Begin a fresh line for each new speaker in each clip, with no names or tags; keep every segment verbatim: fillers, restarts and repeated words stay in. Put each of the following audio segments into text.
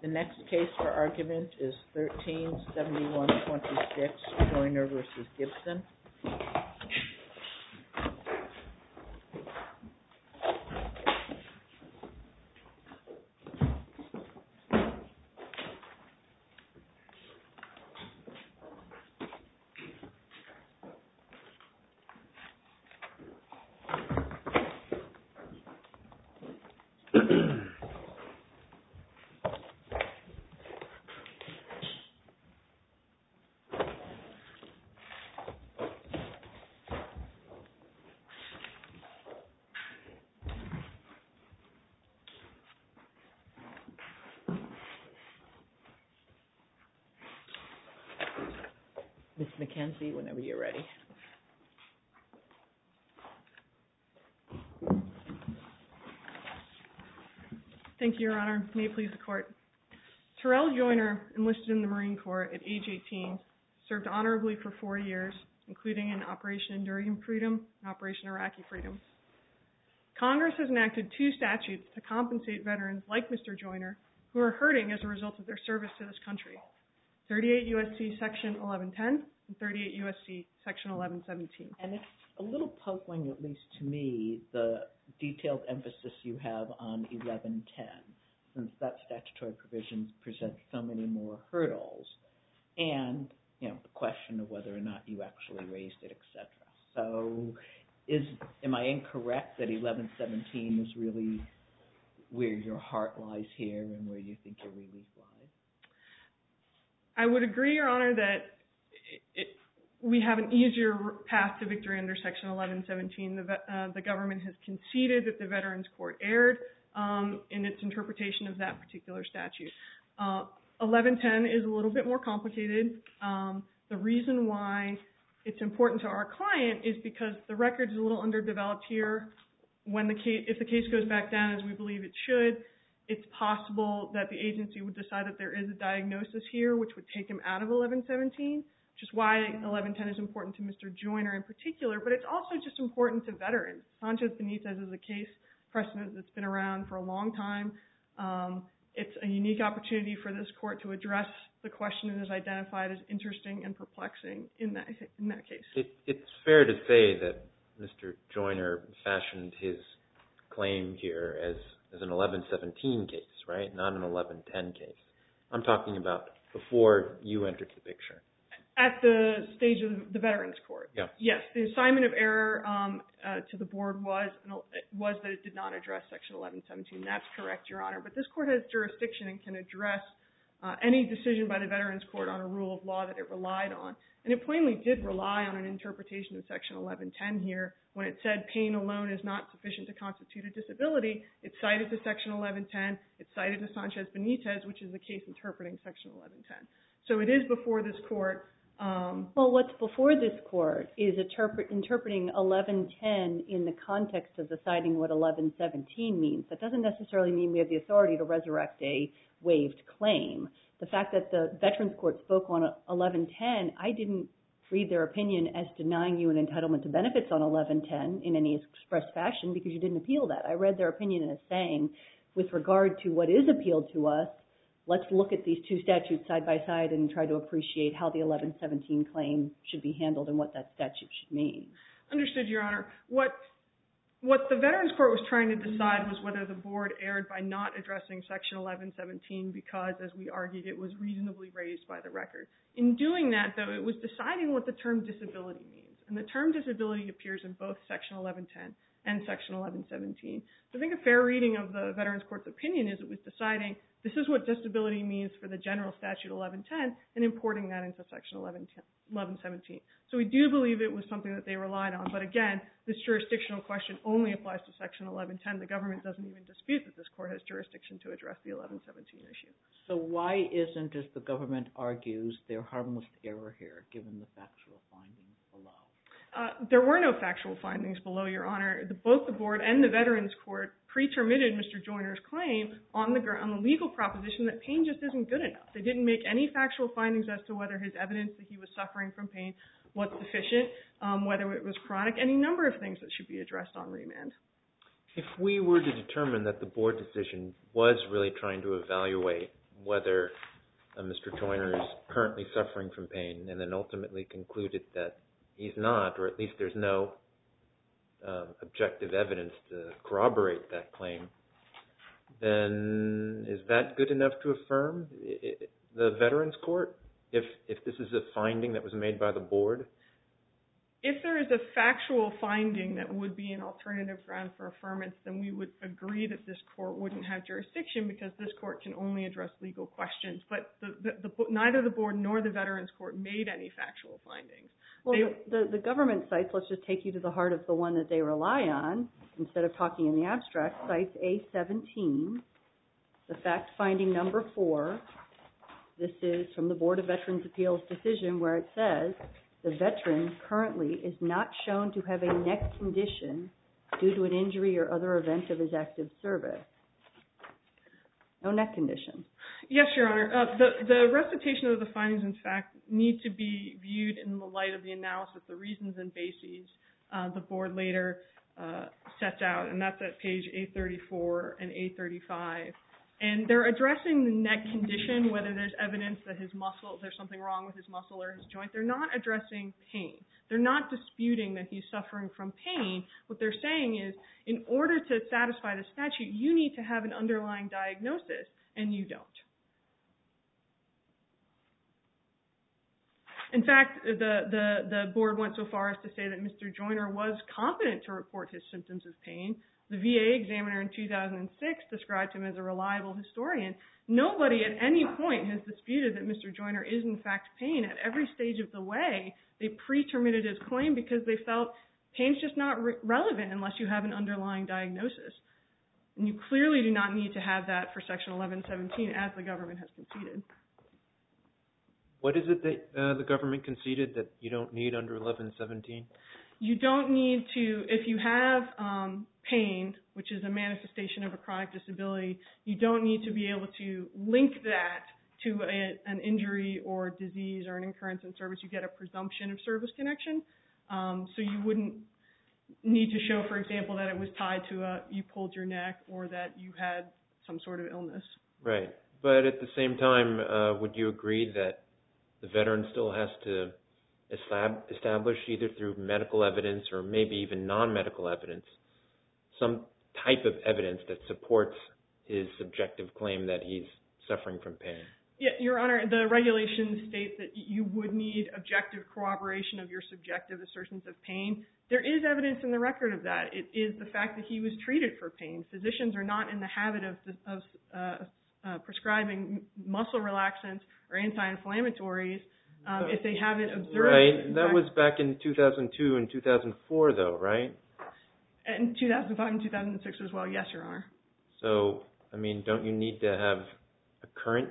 The next case for argument is thirteen seventy-one twenty-six, Joyner v. Gibson. Miz McKenzie, whenever you're ready.
Thank you, Your Honor. May it please the Court. Terrell Joyner enlisted in the Marine Corps at age eighteen, served honorably for four years, including in Operation Enduring Freedom and Operation Iraqi Freedom. Congress has enacted two statutes to compensate veterans like Mister Joyner who are hurting as a result of their service to this country. thirty-eight U S C Section eleven ten and thirty-eight U S C Section eleven seventeen.
And it's a little puzzling, at least to me, the detailed emphasis you have on eleven ten, since that statutory provision presents so many more hurdles, and, you know, the question of whether or not you actually raised it, et cetera. So is, am I incorrect that eleven seventeen is really where your heart lies here and where you think your relief lies?
I would agree, Your Honor, that it, it, we have an easier path to victory under Section eleven seventeen. The, uh, the government has conceded that the Veterans Court erred um, in its interpretation of that particular statute. Uh, eleven ten is a little bit more complicated. Um, the reason why it's important to our client is because the record is a little underdeveloped here. When the case, if the case goes back down as we believe it should, it's possible that the agency would decide that there is a diagnosis here which would take him out of eleven seventeen, which is why eleven ten is important to Mister Joyner in particular, but it's also just important to veterans. Sanchez Benitez is a case precedent that's been around for a long time. Um, it's a unique opportunity for this court to address the question that is identified as interesting and perplexing in that in that case.
It, it's fair to say that Mister Joyner fashioned his claim here as, as an eleven seventeen case, right? Not an eleven ten case. I'm talking about before you entered the picture.
At the stage of the Veterans Court.
Yeah.
Yes, the assignment of error um, uh, to the board was was that it did not address Section eleven seventeen. That's correct, Your Honor. But this court has jurisdiction and can address uh, any decision by the Veterans Court on a rule of law that it relied on. And it plainly did rely on an interpretation of Section eleven ten here. When it said pain alone is not sufficient to constitute a disability, it cited to Section eleven ten, it cited to Sanchez Benitez, which is the case interpreting Section eleven ten. So it is before this court. Um,
well, what's before this court is interpret, interpreting eleven ten in the context of deciding what eleven seventeen means. That doesn't necessarily mean we have the authority to resurrect a waived claim. The fact that the Veterans Court spoke on eleven ten, I didn't read their opinion as denying you an entitlement to benefits on eleven ten in any express fashion because you didn't appeal that. I read their opinion as saying, with regard to what is appealed to us, let's look at these two statutes side by side and try to appreciate how the eleven seventeen claim should be handled and what that statute should mean.
Understood, Your Honor. What what the Veterans Court was trying to decide was whether the board erred by not addressing Section eleven seventeen because, as we argued, it was reasonably raised by the record. In doing that, though, it was deciding what the term disability means. And the term disability appears in both Section eleven ten and Section eleven seventeen. So I think a fair reading of the Veterans Court's opinion is it was deciding this is what disability means for the general statute eleven ten and importing that into Section eleven seventeen. So we do believe it was something that they relied on. But again, this jurisdictional question only applies to Section eleven ten. The government doesn't even dispute that this court has jurisdiction to address the eleven seventeen issue.
So why isn't, as the government argues, there harmless error here, given the factual findings below?
Uh, there were no factual findings below, Your Honor. The, both the board and the Veterans Court pretermitted Mister Joyner's claim on the, on the legal proposition that pain just isn't good enough. They didn't make any factual findings as to whether his evidence that he was suffering from pain was sufficient, um, whether it was chronic, any number of things that should be addressed on remand.
If we were to determine that the board decision was really trying to evaluate whether uh, Mister Joyner is currently suffering from pain, and then ultimately concluded that he's not, or at least there's no uh, objective evidence to corroborate that claim, then is that good enough to affirm the Veterans Court if if this is a finding that was made by the board?
If there is a factual finding that would be an alternative ground for affirmance, then we would agree that this court wouldn't have jurisdiction because this court can only address legal questions. But the, the, the, neither the board nor the Veterans Court made any factual findings.
Well,
they,
the, the government cites, let's just take you to the heart of the one that they rely on, instead of talking in the abstract, cites A seventeen, the fact finding number four. This is from the Board of Veterans Appeals decision where it says, the veteran currently is not shown to have a neck condition due to an injury or other event of his active service. No neck condition.
Yes, Your Honor. Uh, the, the recitation of the findings, in fact, need to be viewed in the light of the analysis, the reasons and bases uh, the board later uh, sets out, and that's at page A thirty-four and A thirty-five. And they're addressing the neck condition, whether there's evidence that his muscle, there's something wrong with his muscle or his joint. They're not addressing pain. They're not disputing that he's suffering from pain. What they're saying is, in order to satisfy the statute, you need to have an underlying diagnosis, and you don't. In fact, the, the, the board went so far as to say that Mister Joyner was competent to report his symptoms of pain. The V A examiner in two thousand six described him as a reliable historian. Nobody at any point has disputed that Mister Joyner is in fact pain. At every stage of the way, they pre-terminated his claim because they felt pain's just not re- relevant unless you have an underlying diagnosis. And you clearly do not need to have that for Section eleven seventeen, as the government has conceded.
What is it that uh, the government conceded that you don't need under eleven seventeen?
You don't need to, if you have um, pain, which is a manifestation of a chronic disability, you don't need to be able to link that to a, an injury or disease or an incurrence in service. You get a presumption of service connection. Um, so you wouldn't need to show, for example, that it was tied to a, you pulled your neck or that you had some sort of illness.
Right. But at the same time, uh, would you agree that the veteran still has to establish, either through medical evidence or maybe even non-medical evidence, some type of evidence that supports his subjective claim that he's suffering from pain?
Yeah, Your Honor, the regulations state that you would need objective corroboration of your subjective assertions of pain. There is evidence in the record of that. It is the fact that he was treated for pain. Physicians are not in the habit of, of uh, uh, prescribing muscle relaxants or anti-inflammatories Um, if they haven't observed.
Right. That was back in two thousand two and two thousand four, though, right?
And two thousand five and two thousand six as well, yes, Your Honor.
So, I mean, don't you need to have a current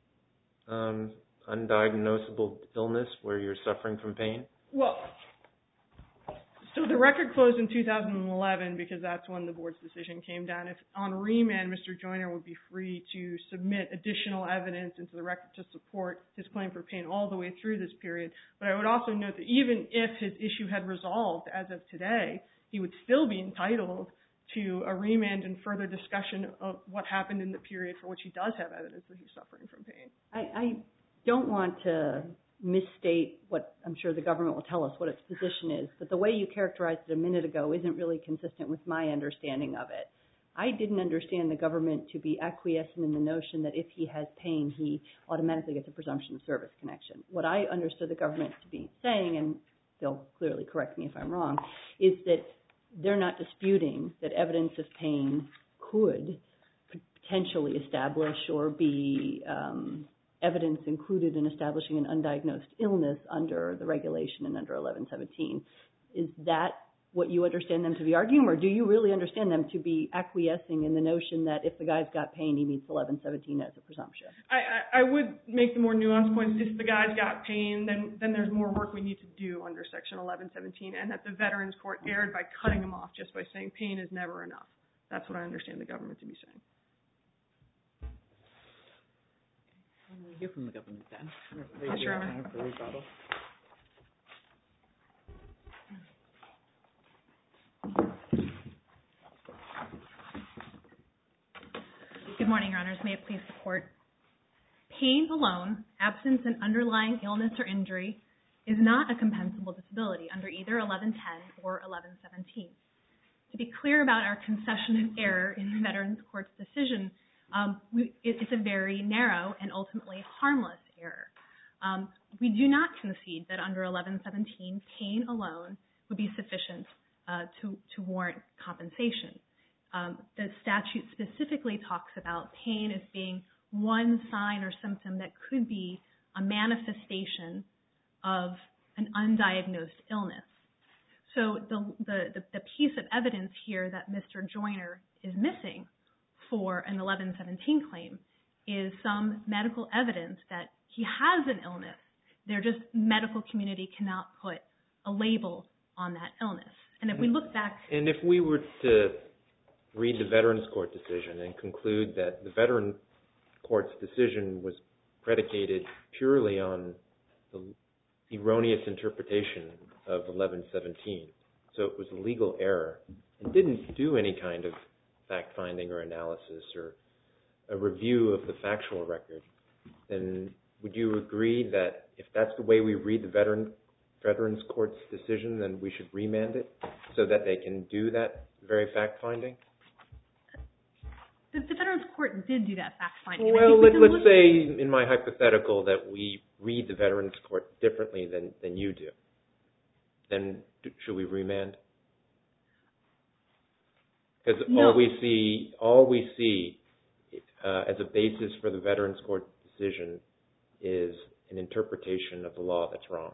um, undiagnosable illness where you're suffering from pain?
Well, so the record closed in two thousand eleven because that's when the board's decision came down. If on remand, Mister Joyner would be free to submit additional evidence into the record to support his claim for pain all the way through this period. But I would also note that even if his issue had resolved as of today, he would still be entitled to a remand and further discussion of what happened in the period for which he does have evidence that he's suffering from pain.
I, I don't want to misstate what I'm sure the government will tell us what its position is, but the way you characterized it a minute ago isn't really consistent with my understanding of it. I didn't understand the government to be acquiescent in the notion that if he has pain, he automatically gets a presumption of service connection. What I understood the government to be saying, and they'll clearly correct me if I'm wrong, is that they're not disputing that evidence of pain could potentially establish or be um, evidence included in establishing an undiagnosed illness under the regulation and under eleven seventeen. Is that what you understand them to be arguing, or do you really understand them to be acquiescing in the notion that if the guy's got pain, he meets eleven seventeen as a presumption?
I, I, I would make the more nuanced point, if the guy's got pain, then, then there's more work we need to do under Section eleven seventeen, and that the Veterans Court erred by cutting him off just by saying pain is never enough. That's what I understand the government to be saying.
We'll hear from the government then.
Yes, Your Honor.
For rebuttal.
Good morning, Your Honors. May it please the Court. pain alone, absence an underlying illness or injury, is not a compensable disability under either eleven ten or eleven seventeen. To be clear about our concession of error in the Veterans Court's decision, um, we, it, it's a very narrow and ultimately harmless error. Um, we do not concede that under eleven seventeen, pain alone would be sufficient uh, to, to warrant compensation. Um, the statute specifically talks about pain as being one sign or symptom that could be a manifestation of an undiagnosed illness. So the, the, the piece of evidence here that Mister Joyner is missing for an eleven seventeen claim is some medical evidence that he has an illness. They're just, medical community cannot put a label on that illness. And if we look back...
And if we were to read the Veterans Court decision and conclude that the Veterans Court's decision was predicated purely on the erroneous interpretation of eleven seventeen, so it was a legal error and didn't do any kind of fact-finding or analysis or a review of the factual record, then would you agree that if that's the way we read the Veteran, Veterans Court's decision, then we should remand it so that they can do that very fact-finding?
The, the Veterans Court did do that fact-finding.
Well, let, let's look... say in my hypothetical that we read the Veterans Court differently than, than you do. Then do, should we remand? Because
no.
all we see, all we see uh, as a basis for the Veterans Court decision is an interpretation of the law that's wrong.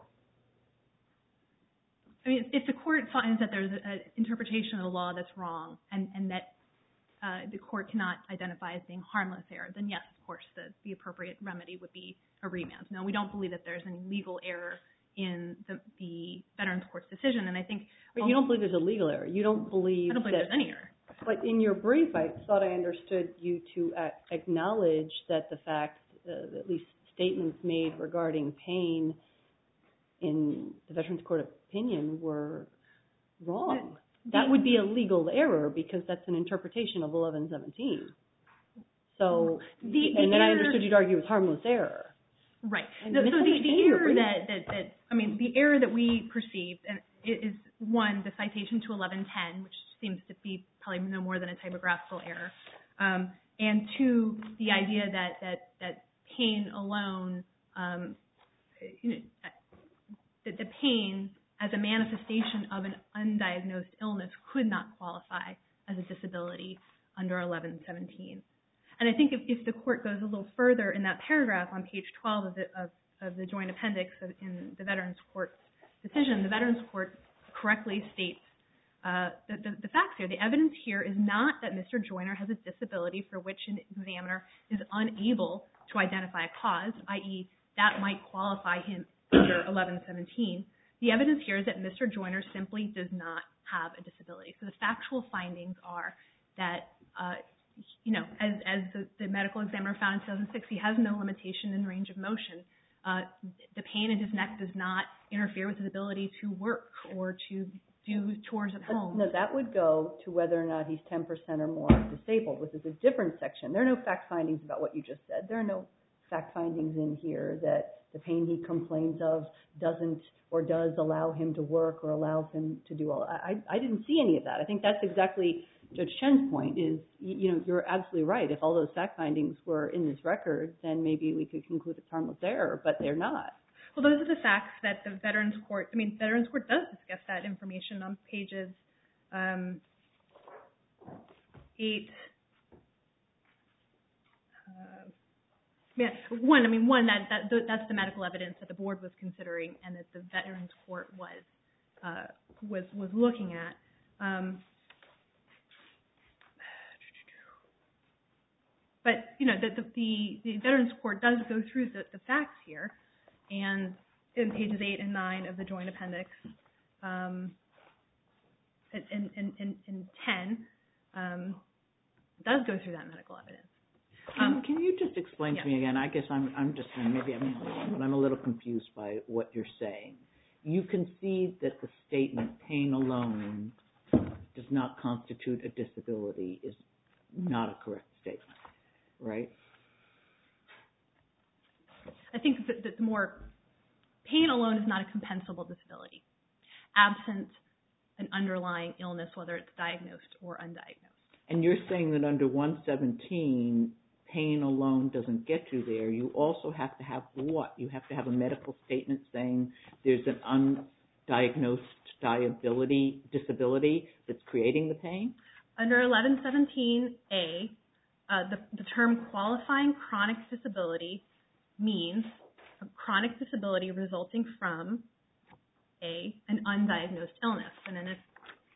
I mean, if the court finds that there's an interpretation of the law that's wrong and, and that uh, the court cannot identify as being harmless error, then yes, of course, the, the appropriate remedy would be a remand. No, we don't believe that there's any legal error in the, the Veterans Court's decision, and I think...
But you don't believe there's a legal error. You don't believe
I don't believe
that,
there's any error.
But in your brief, I thought I understood you to uh, acknowledge that the fact, uh, at least statements made regarding pain in the Veterans Court opinion were wrong. The, that would be a legal error because that's an interpretation of eleven seventeen. So,
the, the
and then
error,
I understood you'd argue it was harmless error.
Right. So, so the, the error that, that, that, I mean, the error that we perceived and is, one, the citation to eleven ten, which seems to be probably no more than a typographical error, um, and two, the idea that, that, that pain alone, um, you know, that the pain as a manifestation of an undiagnosed illness could not qualify as a disability under eleven seventeen. And I think if, if the court goes a little further in that paragraph on page twelve of the, of, of the joint appendix of, in the Veterans Court's decision, the Veterans Court correctly states uh, the, the, the facts here. The evidence here is not that Mister Joyner has a disability for which an examiner is unable to identify a cause, that is that might qualify him under eleven seventeen. The evidence here is that Mister Joyner simply does not have a disability. So the factual findings are that, uh, you know, as, as the, the medical examiner found in two thousand six, he has no limitation in range of motion. Uh, the pain in his neck does not interfere with his ability to work or to do chores at home.
No, that would go to whether or not he's ten percent or more disabled, which is a different section. There are no fact findings about what you just said. There are no fact findings in here that the pain he complains of doesn't or does allow him to work or allows him to do all. I, I didn't see any of that. I think that's exactly Judge Chen's point is, you know, you're absolutely right. If all those fact findings were in this record, then maybe we could conclude it's harmless error, but they're not.
Well, those are the facts that the Veterans Court, I mean, Veterans Court does discuss that information on pages um, eight. Uh, yeah, one, I mean, one, that, that that's the medical evidence that the board was considering and that the Veterans Court was uh, was was looking at. Um, but, you know, the, the, the Veterans Court does go through the, the facts here. And in pages eight and nine of the joint appendix, um, and, and, and, and ten, um, does go through that medical evidence.
Um, can you just explain
yeah.
to me again? I guess I'm I'm just maybe I'm the only one, but I'm a little confused by what you're saying. You concede that the statement "pain alone does not constitute a disability" is not a correct statement, right?
I think that, that the more pain alone is not a compensable disability, absent an underlying illness, whether it's diagnosed or undiagnosed.
And you're saying that under one seventeen, pain alone doesn't get you there. You also have to have what? You have to have a medical statement saying there's an undiagnosed disability, disability that's creating the pain?
Under eleven seventeen A, uh, the, the term qualifying chronic disability means a chronic disability resulting from a an undiagnosed illness. And then it's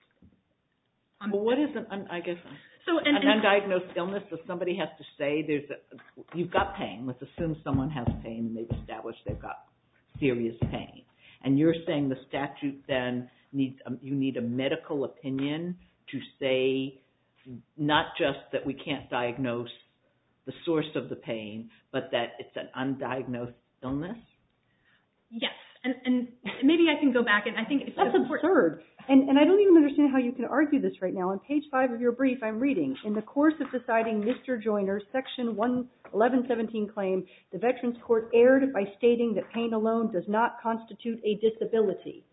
um,
well, what is an un, I guess
so and,
an
and,
undiagnosed illness? So somebody has to say there's a, you've got pain. Let's assume someone has pain and they've established they've got serious pain. And you're saying the statute then needs um, you need a medical opinion to say not just that we can't diagnose the source of the pain, but that it's an undiagnosed illness?
Yes. And, and maybe I can go back and I think it's
That's absurd. And, and I don't even understand how you can argue this right now. On page five of your brief, I'm reading, in the course of deciding Mister Joyner's Section eleven seventeen claim, the Veterans Court erred by stating that pain alone does not constitute a disability.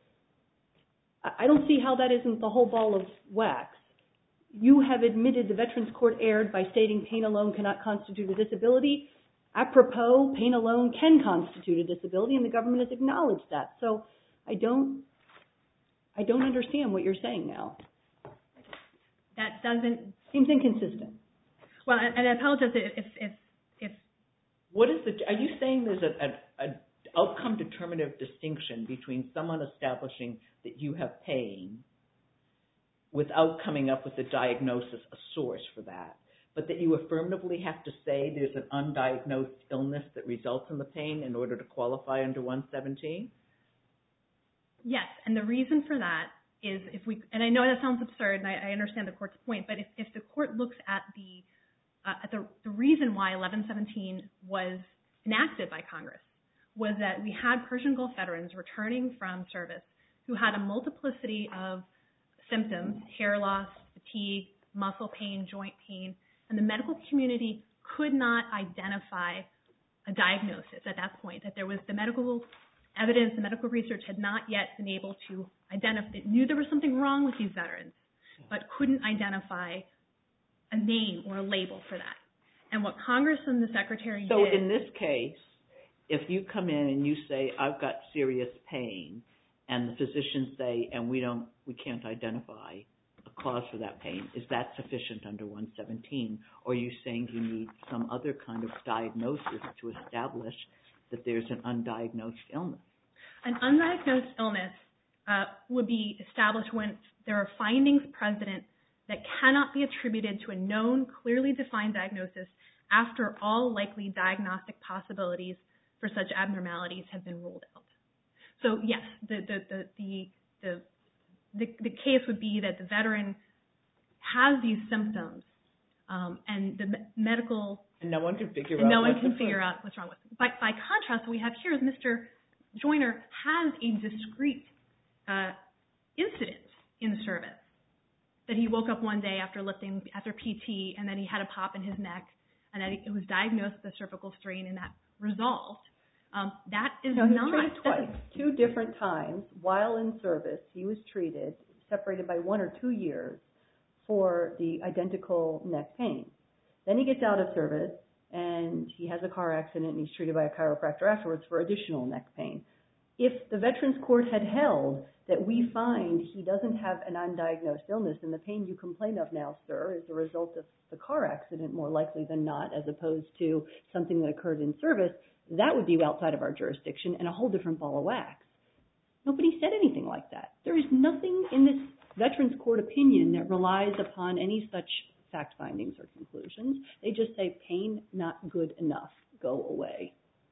I don't see how that isn't the whole ball of wax. You have admitted the Veterans Court erred by stating pain alone cannot constitute a disability. Apropos, pain alone can constitute a disability, and the government has acknowledged that. So I don't, I don't understand what you're saying now.
That doesn't
seems inconsistent.
Well, and I apologize if if if.
What is the? Are you saying there's a, a, a outcome determinative distinction between someone establishing that you have pain without coming up with a diagnosis, a source for that, but that you affirmatively have to say there's an undiagnosed illness that results in the pain in order to qualify under one seventeen?
Yes, and the reason for that is if we, and I know that sounds absurd, and I, I understand the court's point, but if, if the court looks at the uh, at the, the reason why eleven seventeen was enacted by Congress was that we had Persian Gulf veterans returning from service who had a multiplicity of symptoms, hair loss, fatigue, muscle pain, joint pain, and the medical community could not identify a diagnosis at that point, that there was the medical evidence, the medical research had not yet been able to identify, it knew there was something wrong with these veterans, but couldn't identify a name or a label for that. And what Congress and the Secretary
so
did...
So in this case, if you come in and you say, I've got serious pain, and the physicians say, and we don't, we can't identify a cause for that pain, is that sufficient under one seventeen? Or are you saying you need some other kind of diagnosis to establish that there's an undiagnosed illness?
An undiagnosed illness uh, would be established when there are findings present that cannot be attributed to a known, clearly defined diagnosis after all likely diagnostic possibilities for such abnormalities have been ruled out. So yes, the the the the the, the, the case would be that the veteran has these symptoms, um, and the me- medical
and no one can figure
and
out
no one
what's
can figure out what's wrong with it. By by contrast, what we have here is Mister Joyner has a discrete uh, incident in service that he woke up one day after lifting after P T, and then he had a pop in his neck, and that it was diagnosed with a cervical strain, and that resolved. Um, that is
no, he
not...
was treated twice, two different times while in service. He was treated, separated by one or two years, for the identical neck pain. Then he gets out of service, and he has a car accident, and he's treated by a chiropractor afterwards for additional neck pain. If the Veterans Court had held that we find he doesn't have an undiagnosed illness, and the pain you complain of now, sir, is a result of the car accident more likely than not, as opposed to something that occurred in service, that would be outside of our jurisdiction and a whole different ball of wax. Nobody said anything like that. There is nothing in this Veterans Court opinion that relies upon any such fact findings or conclusions. They just say pain not good enough, go away.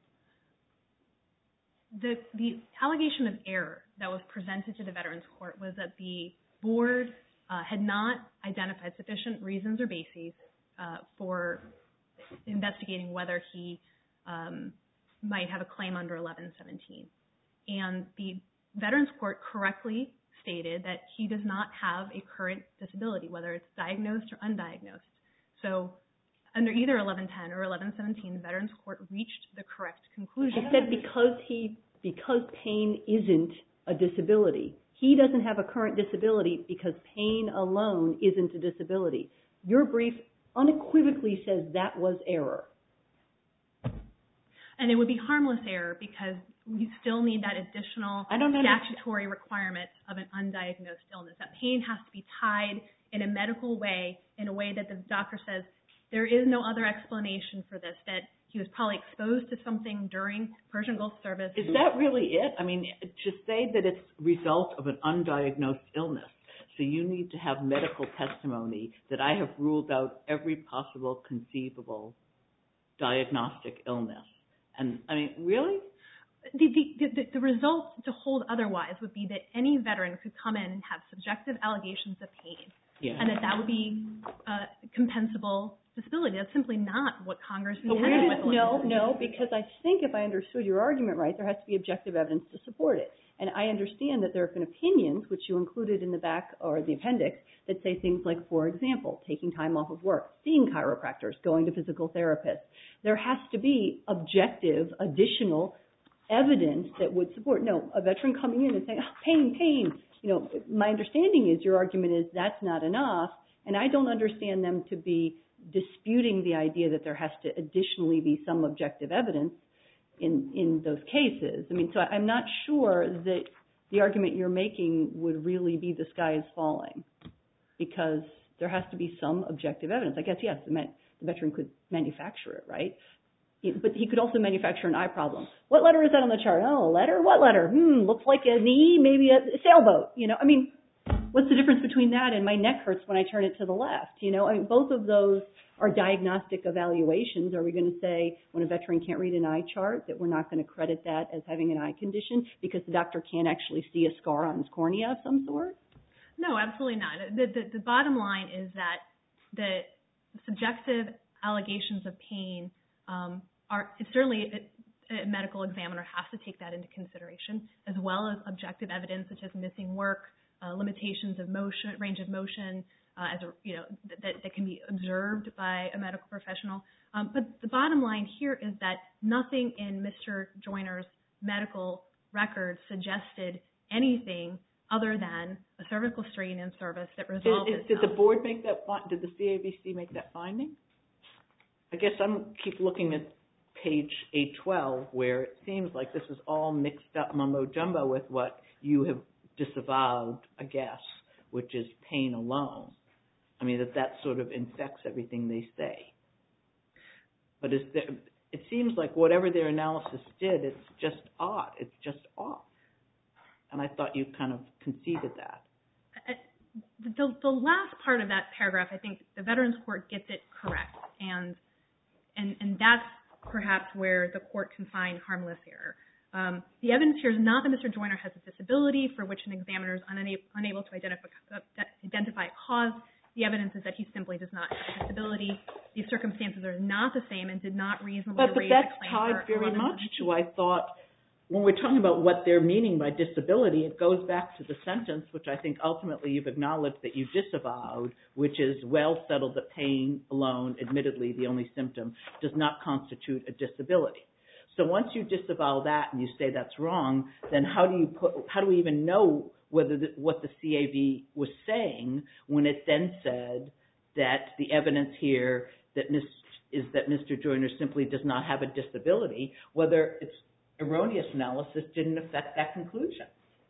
The, the allegation of error that was presented to the Veterans Court was that the board uh, had not identified sufficient reasons or bases uh, for investigating whether he um, might have a claim under eleven seventeen. And the Veterans Court correctly stated that he does not have a current disability, whether it's diagnosed or undiagnosed. So under either eleven ten or eleven seventeen, the Veterans Court reached the correct conclusion.
It said because he because pain isn't a disability. He doesn't have a current disability because pain alone isn't a disability. Your brief unequivocally says that was error.
And it would be harmless error because we still need that additional statutory requirement of an undiagnosed illness. That pain has to be tied in a medical way, in a way that the doctor says, there is no other explanation for this, that he was probably exposed to something during Persian Gulf service.
Is that really it? I mean, to say that it's a result of an undiagnosed illness, so you need to have medical testimony that I have ruled out every possible conceivable diagnostic illness. And, I mean, really?
The, the, the, the result to hold otherwise would be that any veteran could come in and have subjective allegations of pain, yeah. and that that would be uh, compensable disability. That's simply not what Congress intended with
No, no, because I think if I understood your argument right, there has to be objective evidence to support it. And I understand that there have been opinions, which you included in the back or the appendix, that say things like, for example, taking time off of work, seeing chiropractors, going to physical therapists. There has to be objective, additional evidence that would support. No, a veteran coming in and saying, oh, pain, pain. You know, my understanding is your argument is that's not enough, and I don't understand them to be disputing the idea that there has to additionally be some objective evidence in, in those cases. I mean, so I'm not sure that the argument you're making would really be the sky is falling, because there has to be some objective evidence. I guess, yes, the, met, the veteran could manufacture it, right? But he could also manufacture an eye problem. What letter is that on the chart? Oh, a letter? What letter? Hmm, looks like a knee, maybe a sailboat. You know, I mean, what's the difference between that and my neck hurts when I turn it to the left? You know, I mean, both of those are diagnostic evaluations. Are we going to say when a veteran can't read an eye chart that we're not going to credit that as having an eye condition because the doctor can't actually see a scar on his cornea of some sort?
No, absolutely not. The, the, the bottom line is that the subjective allegations of pain um, are certainly a, a medical examiner has to take that into consideration, as well as objective evidence such as missing work, uh, limitations of motion, range of motion, uh, as a, you know that, that can be observed by a medical professional. Um, but the bottom line here is that nothing in Mister Joyner's medical record suggested anything other than a cervical strain in service that resolved
itself. Did the board make that? Did the C A V C make that finding? I guess I'm keep looking at page eight twelve, where it seems like this is all mixed up mumbo jumbo with what you have disavowed, I guess, which is pain alone. I mean, that that sort of infects everything they say. But is there, it seems like whatever their analysis did, it's just odd. It's just off. And I thought you kind of conceded that.
The, the last part of that paragraph, I think the Veterans Court gets it correct. And and, and that's perhaps where the court can find harmless error. Um, the evidence here is not that Mister Joyner has a disability for which an examiner is unable, unable to identify, uh, identify a cause. The evidence is that he simply does not have a disability. These circumstances are not the same and did not reasonably
but, but
raise
that's
a claim
tied
for
very much to, I thought, when we're talking about what they're meaning by disability, it goes back to the sentence, which I think ultimately you've acknowledged that you disavowed, which is well settled that pain alone, admittedly the only symptom, does not constitute a disability. So once you disavow that and you say that's wrong, then how do you put, how do we even know whether the, what the C A V was saying when it then said that the evidence here that mis, is that Mister Joyner simply does not have a disability, whether it's erroneous analysis didn't affect that conclusion?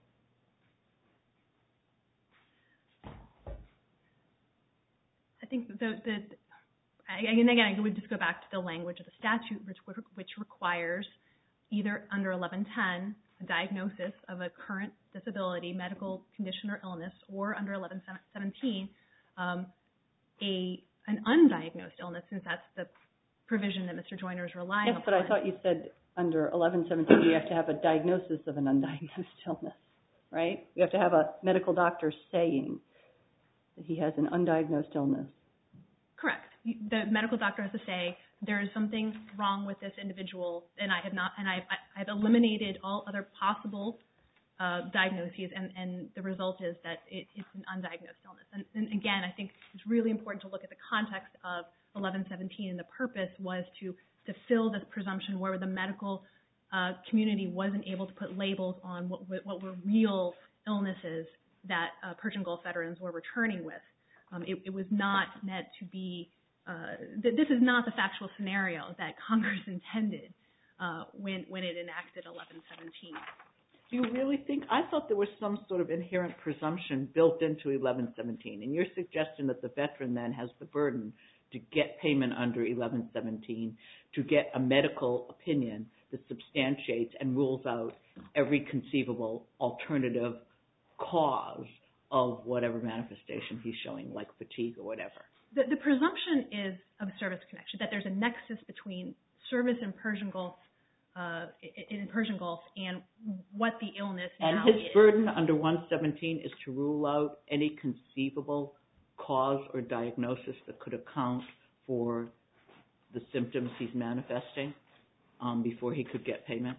I think the, the and again, I would just go back to the language of the statute, which, which requires either under eleven ten a diagnosis of a current disability, medical condition or illness, or under eleven seventeen um, a an undiagnosed illness, since that's the provision that Mister Joyner is relying
yes,
upon.
Yes, but I thought you said under eleven seventeen you have to have a diagnosis of an undiagnosed illness, right? You have to have a medical doctor saying that he has an undiagnosed illness.
Correct. The medical doctor has to say there is something wrong with this individual, and I have not, and I've, I've eliminated all other possible uh, diagnoses, and, and the result is that it, it's an undiagnosed illness. And, and again, I think it's really important to look at the context of eleven seventeen, and the purpose was to, to fill this presumption where the medical uh, community wasn't able to put labels on what, what were real illnesses that uh, Persian Gulf veterans were returning with. Um, it, it was not meant to be, uh, th- this is not the factual scenario that Congress intended uh, when, when it enacted eleven seventeen.
Do you really think, I thought there was some sort of inherent presumption built into eleven seventeen, and you're suggesting that the veteran then has the burden to get payment under eleven seventeen, to get a medical opinion that substantiates and rules out every conceivable alternative cause of whatever manifestation he's showing, like fatigue or whatever.
The, the presumption is of service connection, that there's a nexus between service in Persian Gulf, uh, in Persian Gulf, and what the illness
and
now
his
is.
burden under one seventeen is to rule out any conceivable cause or diagnosis that could account for the symptoms he's manifesting um, before he could get payment.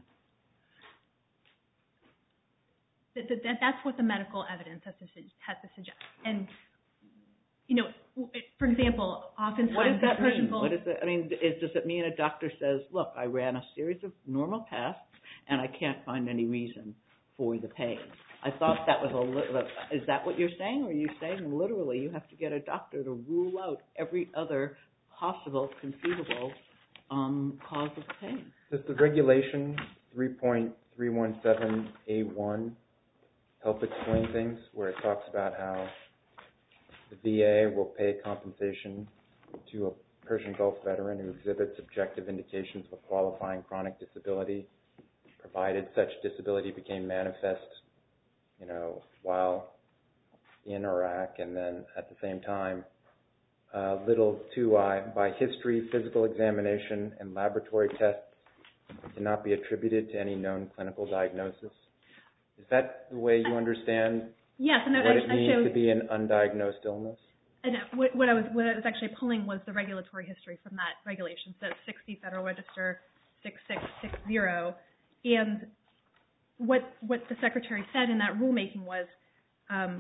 That, that, that's what the medical evidence has to, has to suggest. And, you know, for example, oftentimes
what does that
Persian
mean?
Gulf,
What is it? I mean, is, does it mean a doctor says, look, I ran a series of normal tests and I can't find any reason for the pain? I thought that was a little, is that what you're saying? Or are you saying literally you have to get a doctor to rule out every other possible, conceivable um, cause of pain?
Does the regulation three point three one seven A one help explain things, where it talks about how the V A will pay compensation to a Persian Gulf veteran who exhibits objective indications of a qualifying chronic disability, provided such disability became manifest, you know, while in Iraq, and then at the same time, uh, little two I, by history, physical examination, and laboratory tests cannot be attributed to any known clinical diagnosis. Is that the way you understand
yes, and
what
I,
it
I
means
showed,
to be an undiagnosed illness?
And what, what I was what I was actually pulling was the regulatory history from that regulation. So sixty Federal Register six six six zero, and what what the Secretary said in that rulemaking was um,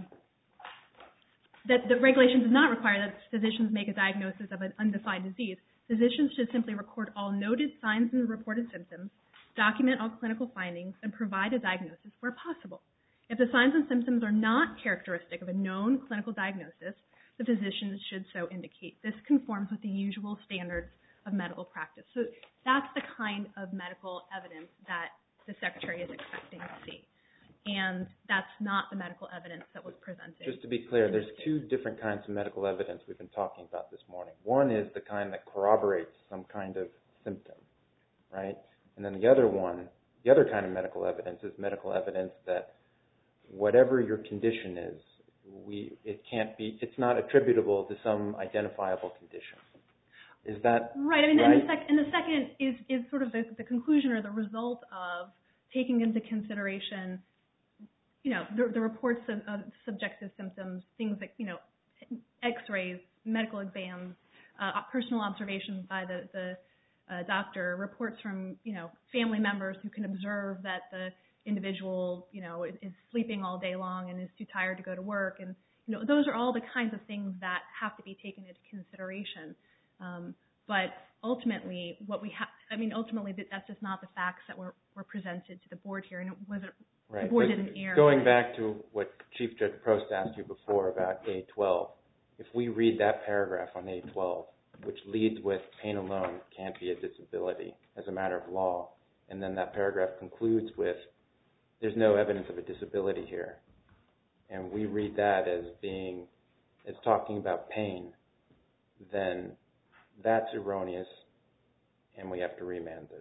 that the regulation does not require that physicians make a diagnosis of an undefined disease. Physicians should simply record all noted signs and reported symptoms, document all clinical findings, and provide a diagnosis where possible. If the signs and symptoms are not characteristic of a known clinical diagnosis, the physician should so indicate. This conforms with the usual standards of medical practice. So that's the kind of medical evidence that the Secretary is expecting to see. And that's not the medical evidence that was presented.
Just to be clear, there's two different kinds of medical evidence we've been talking about this morning. One is the kind that corroborates some kind of symptom, right? And then the other one, the other kind of medical evidence is medical evidence that whatever your condition is, we it can't be, it's not attributable to some identifiable condition. Is that
right? I mean,
right?
And, the sec- and the second is, is sort of the, the conclusion or the result of taking into consideration, you know, the, the reports of, of subjective symptoms, things like, you know, x-rays, medical exams, uh, personal observations by the, the uh, doctor, reports from, you know, family members who can observe that the individual, you know, is, is sleeping all day long and is too tired to go to work. And, you know, those are all the kinds of things that have to be taken into consideration. Um, but ultimately, what we have, I mean, ultimately, that's just not the facts that were, were presented to the board here, and it wasn't,
right.
the board
But
didn't err.
Going back to what Chief Judge Prost asked you before about A twelve, if we read that paragraph on A twelve, which leads with pain alone can't be a disability as a matter of law, and then that paragraph concludes with there's no evidence of a disability here, and we read that as being, as talking about pain, then that's erroneous, and we have to remand this.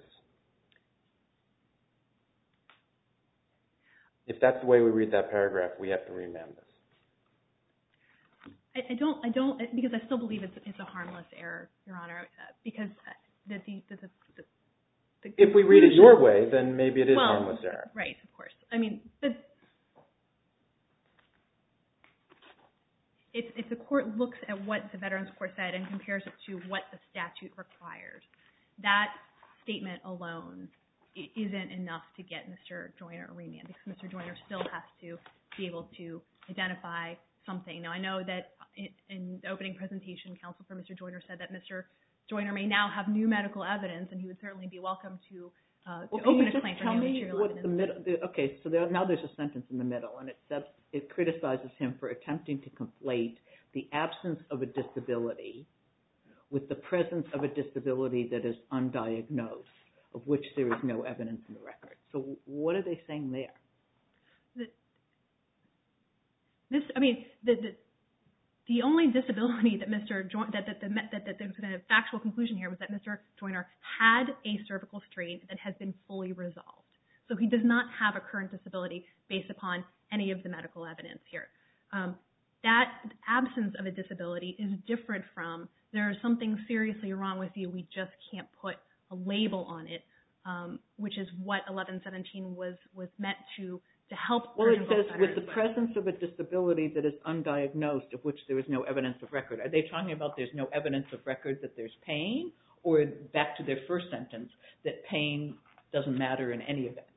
If that's the way we read that paragraph, we have to remand this.
I, I don't, I don't, because I still believe it's, it's a harmless error, Your Honor, uh, because the, the, the, the, the
If we read it your way, then maybe it is
well,
harmless error.
Right, of course. I mean, the, if, if the court looks at what the Veterans Court said and compares it to what the statute requires, that statement alone isn't enough to get Mister Joyner a remand, because Mister Joyner still has to be able to identify something. Now, I know that in, in the opening presentation, counsel for Mister Joyner said that Mister Joyner may now have new medical evidence, and he would certainly be welcome to, uh, to
well,
open
a
claim for new material
what
evidence.
The middle, the, okay, so there, now there's a sentence in the middle, and it says it criticizes him for attempting to conflate the absence of a disability with the presence of a disability that is undiagnosed, of which there is no evidence in the record. So what are they saying there?
The, this, I mean, the, the the only disability that Mister Jo- that that the that, that the kind of factual conclusion here was that Mister Joyner had a cervical strain that has been fully resolved. So he does not have a current disability based upon any of the medical evidence here. Um, that absence of a disability is different from there is something seriously wrong with you. We just can't put a label on it, um, which is what eleven seventeen was was meant to to help.
Well, it says with the presence of a disability that is undiagnosed, of which there is no evidence of record. Are they talking about there's no evidence of record that there's pain, or back to their first sentence, that pain doesn't matter in any event?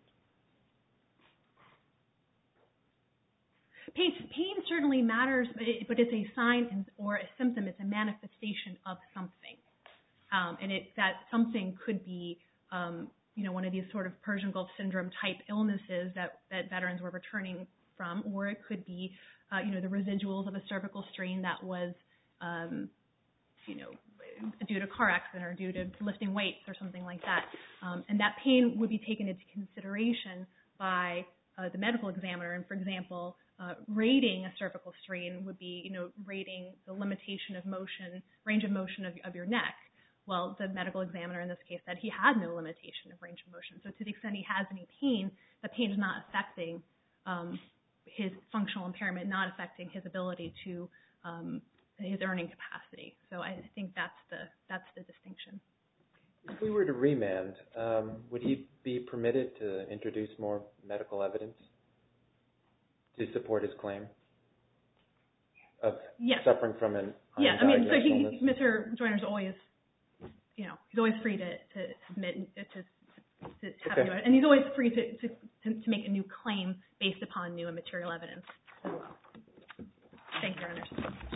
Pain, pain certainly matters, but, it, but it's a sign or a symptom. It's a manifestation of something, um, and it, that something could be, um, you know, one of these sort of Persian Gulf syndrome type illnesses that, that veterans were returning from, or it could be, uh, you know, the residuals of a cervical strain that was, um, you know, due to car accident or due to lifting weights or something like that, um, and that pain would be taken into consideration by uh, the medical examiner. And for example, Uh, rating a cervical strain would be, you know, rating the limitation of motion, range of motion of, of your neck. Well, the medical examiner in this case said he had no limitation of range of motion. So to the extent he has any pain, the pain is not affecting um, his functional impairment, not affecting his ability to um, his earning capacity. So I think that's the that's the distinction.
If we were to remand, um, would he be permitted to introduce more medical evidence to support his claim of
yes.
suffering from an undiagnosed
yeah, I mean, so he,
illness?
Mister Joyner's always, you know, he's always free to, to submit to, to, to have
okay.
new, and he's always free to, to to make a new claim based upon new and material evidence as well. Thank you, Your Honors.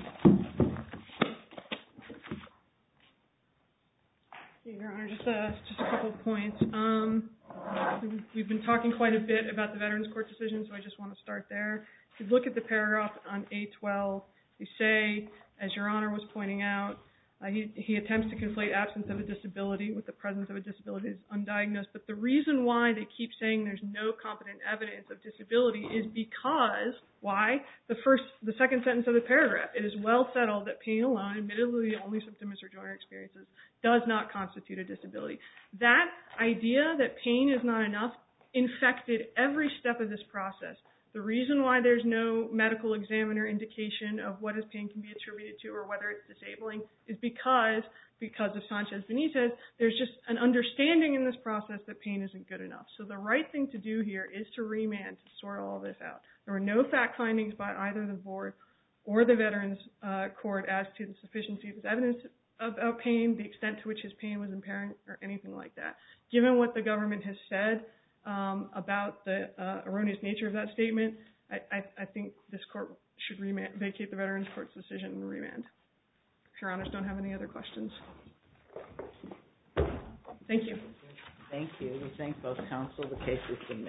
Your Honor, just a, just a couple of points. Um, we've been talking quite a bit about the Veterans Court decision, so I just want to start there. If you look at the paragraph on A twelve, they say, as Your Honor was pointing out, uh, he, he attempts to conflate absence of a disability with the presence of a disability as undiagnosed. But the reason why they keep saying there's no competent evidence of disability is because, why? The first, the second sentence of the paragraph, it is well settled that pain alone, admittedly the only symptom Mister Joyner experiences, does not constitute a disability. That idea that pain is not enough infected every step of this process. The reason why there's no medical examiner indication of what his pain can be attributed to or whether it's disabling is because, because of Sanchez Benitez, there's just an understanding in this process that pain isn't good enough. So the right thing to do here is to remand to sort all this out. There were no fact findings by either the board or the Veterans uh, Court as to the sufficiency of his evidence about pain, the extent to which his pain was impairing, or anything like that. Given what the government has said um, about the uh, erroneous nature of that statement, I, I, I think this court should remand, vacate the Veterans Court's decision and remand. If Your Honors don't have any other questions. Thank you.
Thank you. We thank both counsel. The case is submitted.